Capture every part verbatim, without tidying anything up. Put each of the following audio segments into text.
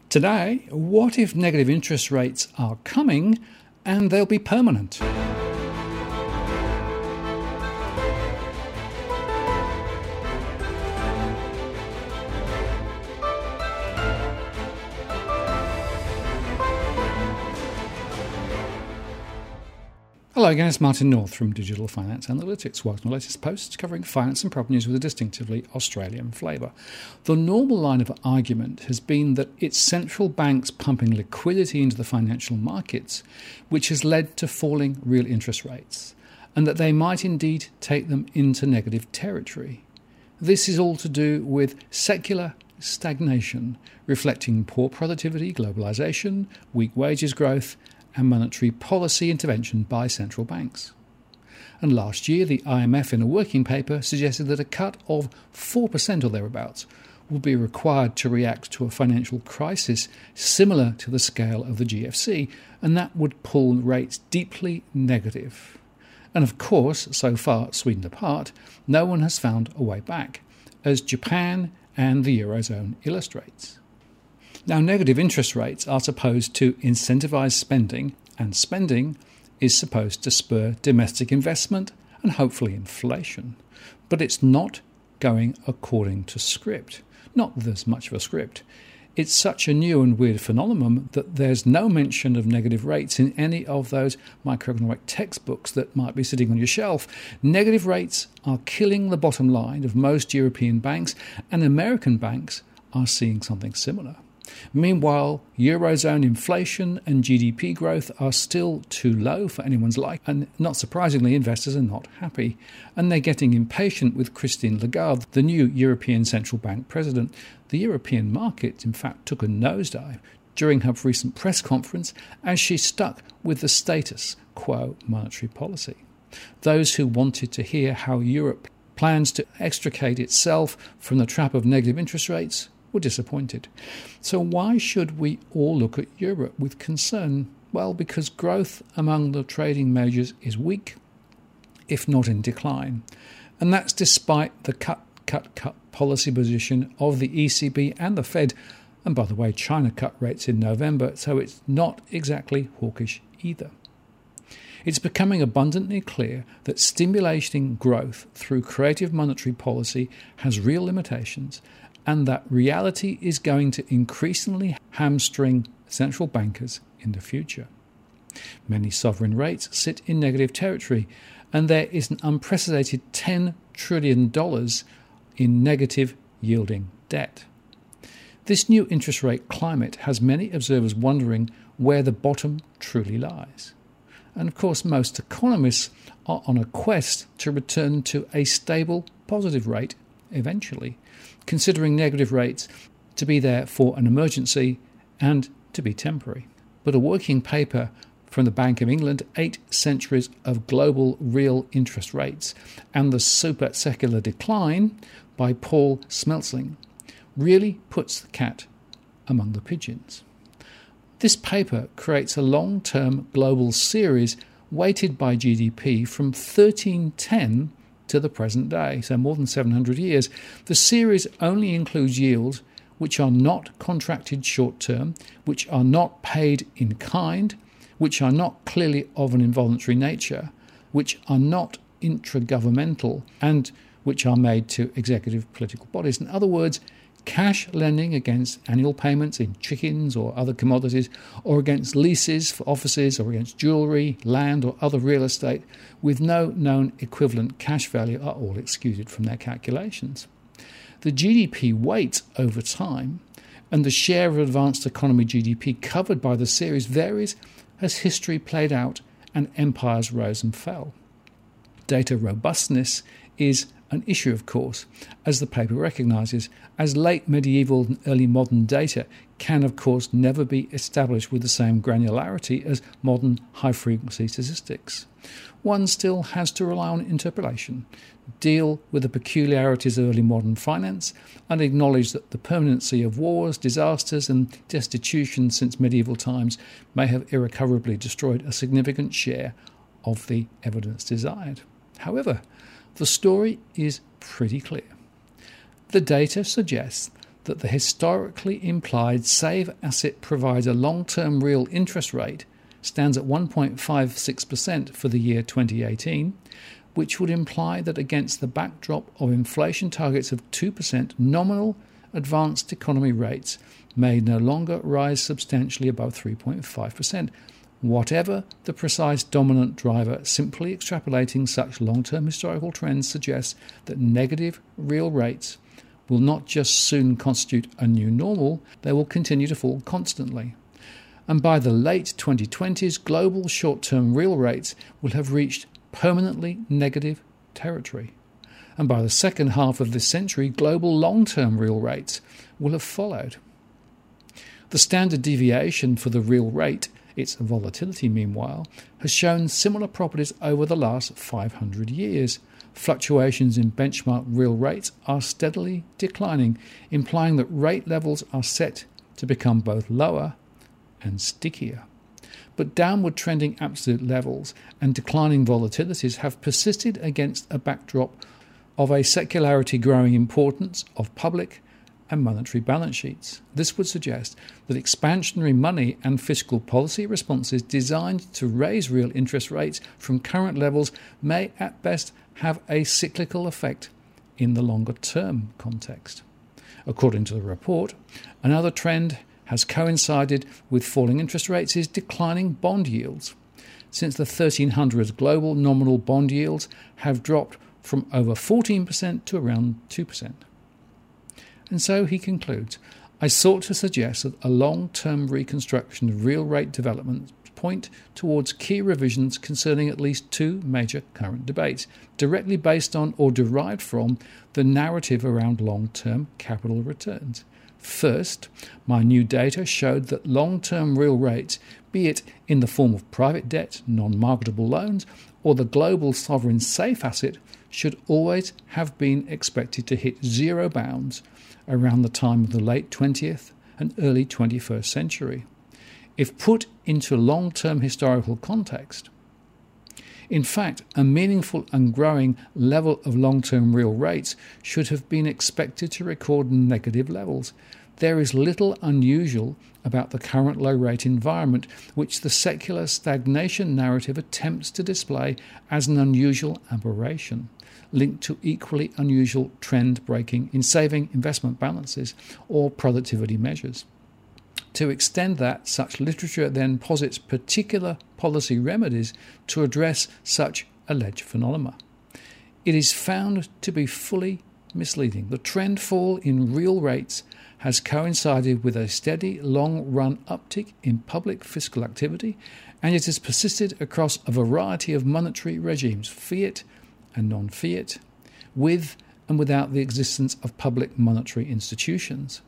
Today, what if negative interest rates are coming and they'll be permanent? Hello again, it's Martin North from Digital Finance Analytics. Welcome to the latest posts covering finance and property news with a distinctively Australian flavour. The normal line of argument has been that it's central banks pumping liquidity into the financial markets which has led to falling real interest rates, and that they might indeed take them into negative territory. This is all to do with secular stagnation, reflecting poor productivity, globalisation, weak wages growth, and monetary policy intervention by central banks. And last year, the I M F in a working paper suggested that a cut of four percent or thereabouts would be required to react to a financial crisis similar to the scale of the G F C, and that would pull rates deeply negative. And of course, so far, Sweden apart, no one has found a way back, as Japan and the Eurozone illustrates. Now, negative interest rates are supposed to incentivise spending, and spending is supposed to spur domestic investment and hopefully inflation. But it's not going according to script. Not that there's much of a script. It's such a new and weird phenomenon that there's no mention of negative rates in any of those microeconomic textbooks that might be sitting on your shelf. Negative rates are killing the bottom line of most European banks, and American banks are seeing something similar. Meanwhile, Eurozone inflation and G D P growth are still too low for anyone's liking, and not surprisingly, investors are not happy. And they're getting impatient with Christine Lagarde, the new European Central Bank president. The European market, in fact, took a nosedive during her recent press conference as she stuck with the status quo monetary policy. Those who wanted to hear how Europe plans to extricate itself from the trap of negative interest rates were disappointed. So why should we all look at Europe with concern? Well, because growth among the trading majors is weak, if not in decline. And that's despite the cut, cut, cut policy position of the E C B and the Fed. And by the way, China cut rates in November, so it's not exactly hawkish either. It's becoming abundantly clear that stimulating growth through creative monetary policy has real limitations, and that reality is going to increasingly hamstring central bankers in the future. Many sovereign rates sit in negative territory, and there is an unprecedented ten trillion dollars in negative yielding debt. This new interest rate climate has many observers wondering where the bottom truly lies. And of course, most economists are on a quest to return to a stable, positive rate eventually, considering negative rates to be there for an emergency and to be temporary. But a working paper from the Bank of England, Eight Centuries of Global Real Interest Rates and the Super Secular Decline by Paul Smeltzing, really puts the cat among the pigeons. This paper creates a long-term global series weighted by G D P from thirteen ten to the present day, so more than seven hundred years. The series only includes yields which are not contracted short-term, which are not paid in kind, which are not clearly of an involuntary nature, which are not intragovernmental, and which are made to executive political bodies. In other words, cash lending against annual payments in chickens or other commodities, or against leases for offices, or against jewellery, land or other real estate with no known equivalent cash value are all excluded from their calculations. The G D P weight over time and the share of advanced economy G D P covered by the series varies as history played out and empires rose and fell. Data robustness is an issue, of course, as the paper recognises, as late medieval and early modern data can, of course, never be established with the same granularity as modern high-frequency statistics. One still has to rely on interpolation, deal with the peculiarities of early modern finance, and acknowledge that the permanency of wars, disasters and destitution since medieval times may have irrecoverably destroyed a significant share of the evidence desired. However, the story is pretty clear. The data suggests that the historically implied save asset provider long-term real interest rate stands at one point five six percent for the year twenty eighteen, which would imply that against the backdrop of inflation targets of two percent, nominal advanced economy rates may no longer rise substantially above three point five percent. Whatever the precise dominant driver, simply extrapolating such long-term historical trends suggests that negative real rates will not just soon constitute a new normal, they will continue to fall constantly. And by the late twenty twenties, global short-term real rates will have reached permanently negative territory. And by the second half of this century, global long-term real rates will have followed. The standard deviation for the real rate, its volatility meanwhile, has shown similar properties over the last five hundred years. Fluctuations in benchmark real rates are steadily declining, implying that rate levels are set to become both lower and stickier. But downward trending absolute levels and declining volatilities have persisted against a backdrop of a secularity growing importance of public and monetary balance sheets. This would suggest that expansionary money and fiscal policy responses designed to raise real interest rates from current levels may at best have a cyclical effect in the longer term context. According to the report, another trend has coincided with falling interest rates is declining bond yields. Since the thirteen hundreds, global nominal bond yields have dropped from over fourteen percent to around two percent. And so he concludes, I sought to suggest that a long-term reconstruction of real rate development point towards key revisions concerning at least two major current debates, directly based on or derived from the narrative around long-term capital returns. First, my new data showed that long-term real rates, be it in the form of private debt, non-marketable loans, or the global sovereign safe asset, should always have been expected to hit zero bounds around the time of the late twentieth and early twenty-first century. If put into long-term historical context, in fact, a meaningful and growing level of long-term real rates should have been expected to record negative levels. There is little unusual about the current low-rate environment, which the secular stagnation narrative attempts to display as an unusual aberration, linked to equally unusual trend breaking in saving investment balances or productivity measures. To extend that, such literature then posits particular policy remedies to address such alleged phenomena. It is found to be fully misleading. The trend fall in real rates has coincided with a steady long-run uptick in public fiscal activity, and it has persisted across a variety of monetary regimes, fiat and non-fiat, with and without the existence of public monetary institutions.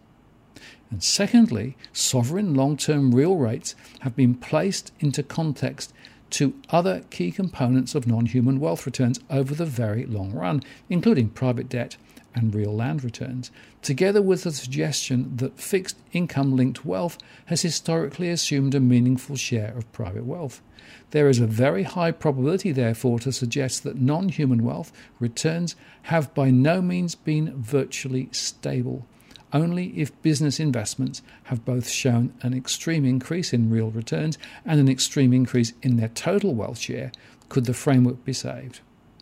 And secondly, sovereign long-term real rates have been placed into context to other key components of non-human wealth returns over the very long run, including private debt and real land returns, together with the suggestion that fixed income-linked wealth has historically assumed a meaningful share of private wealth. There is a very high probability, therefore, to suggest that non-human wealth returns have by no means been virtually stable. Only if business investments have both shown an extreme increase in real returns and an extreme increase in their total wealth share could the framework be saved.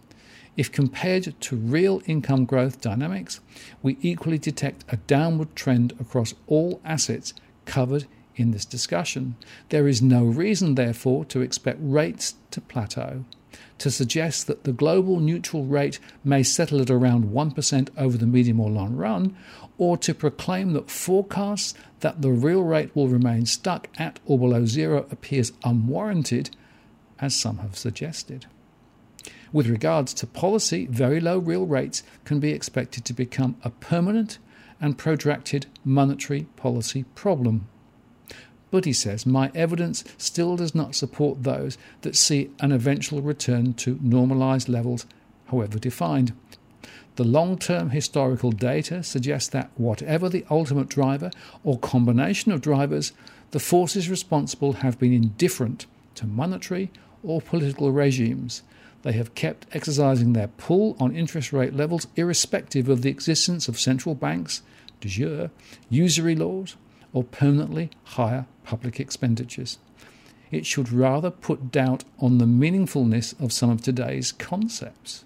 If compared to real income growth dynamics, we equally detect a downward trend across all assets covered in this discussion. There is no reason, therefore, to expect rates to plateau. To suggest that the global neutral rate may settle at around one percent over the medium or long run, or to proclaim that forecasts that the real rate will remain stuck at or below zero appears unwarranted, as some have suggested. With regards to policy, very low real rates can be expected to become a permanent and protracted monetary policy problem. But, he says, my evidence still does not support those that see an eventual return to normalised levels, however defined. The long-term historical data suggests that whatever the ultimate driver or combination of drivers, the forces responsible have been indifferent to monetary or political regimes. They have kept exercising their pull on interest rate levels irrespective of the existence of central banks, de jure, usury laws, or permanently higher public expenditures. It should rather put doubt on the meaningfulness of some of today's concepts.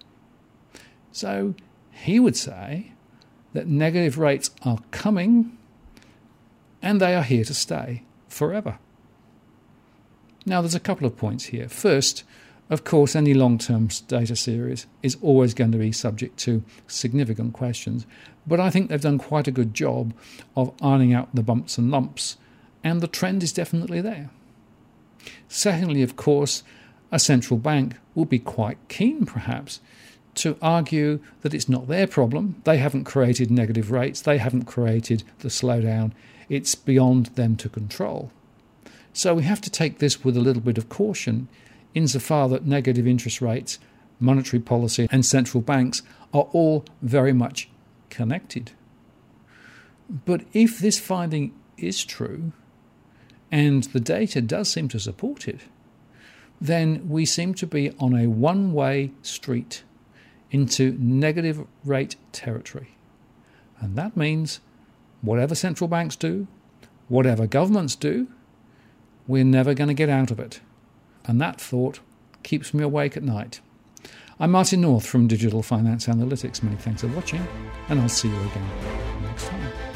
So he would say that negative rates are coming and they are here to stay forever. Now, there's a couple of points here. First, of course, any long-term data series is always going to be subject to significant questions, but I think they've done quite a good job of ironing out the bumps and lumps, and the trend is definitely there. Secondly, of course, a central bank will be quite keen, perhaps, to argue that it's not their problem. They haven't created negative rates. They haven't created the slowdown. It's beyond them to control. So we have to take this with a little bit of caution, insofar that negative interest rates, monetary policy, and central banks are all very much connected. But if this finding is true, and the data does seem to support it, then we seem to be on a one-way street into negative rate territory. And that means whatever central banks do, whatever governments do, we're never going to get out of it. And that thought keeps me awake at night. I'm Martin North from Digital Finance Analytics. Many thanks for watching, and I'll see you again next time.